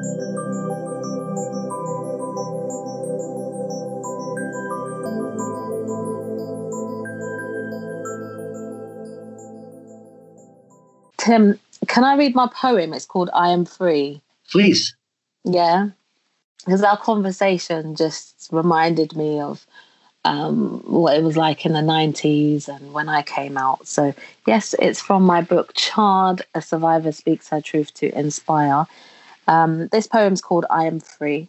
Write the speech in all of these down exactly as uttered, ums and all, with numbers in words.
Tim, can I read my poem? It's called I Am Free. Please. Yeah, because our conversation just reminded me of um, what it was like in the nineties and when I came out. So, yes, it's from my book, Charred, A Survivor Speaks Her Truth to Inspire. Um, this poem's called I Am Free.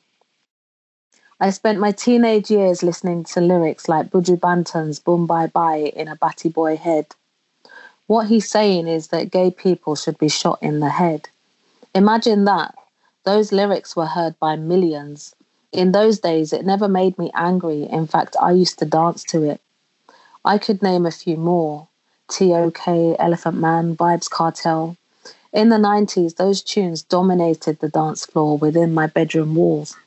I spent my teenage years listening to lyrics like Buju Banton's Boom Bye Bye in a batty boy head. What he's saying is that gay people should be shot in the head. Imagine that. Those lyrics were heard by millions. In those days, it never made me angry. In fact, I used to dance to it. I could name a few more. T O K, Elephant Man, Vibes Cartel. In the nineties, those tunes dominated the dance floor within my bedroom walls.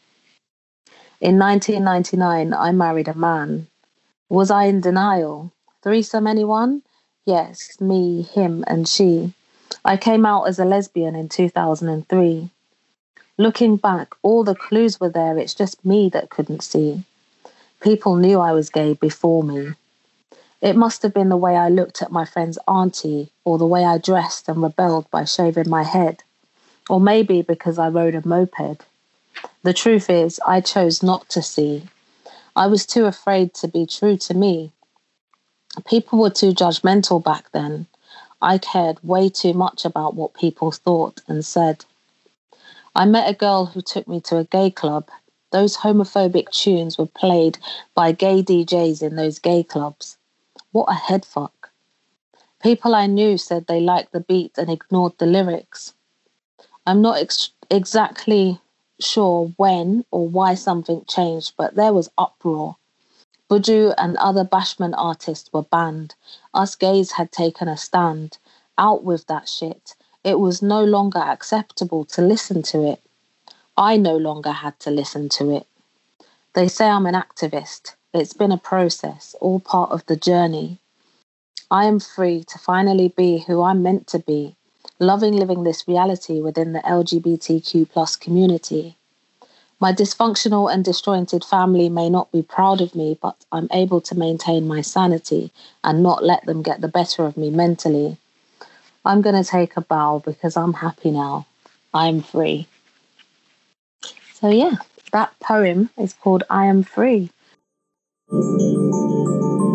In nineteen ninety-nine, I married a man. Was I in denial? Threesome, anyone? Yes, me, him, and she. I came out as a lesbian in two thousand three. Looking back, all the clues were there, it's just me that couldn't see. People knew I was gay before me. It must have been the way I looked at my friend's auntie, or the way I dressed and rebelled by shaving my head. Or maybe because I rode a moped. The truth is, I chose not to see. I was too afraid to be true to me. People were too judgmental back then. I cared way too much about what people thought and said. I met a girl who took me to a gay club. Those homophobic tunes were played by gay D Js in those gay clubs. What a headfuck. People I knew said they liked the beat and ignored the lyrics. I'm not ex- exactly sure when or why something changed, but there was uproar. Buju and other bashment artists were banned. Us gays had taken a stand. Out with that shit. It was no longer acceptable to listen to it. I no longer had to listen to it. They say I'm an activist. It's been a process, all part of the journey. I am free to finally be who I'm meant to be, loving living this reality within the L G B T Q plus community. My dysfunctional and disjointed family may not be proud of me, but I'm able to maintain my sanity and not let them get the better of me mentally. I'm going to take a bow because I'm happy now. I'm free. So yeah, that poem is called I Am Free.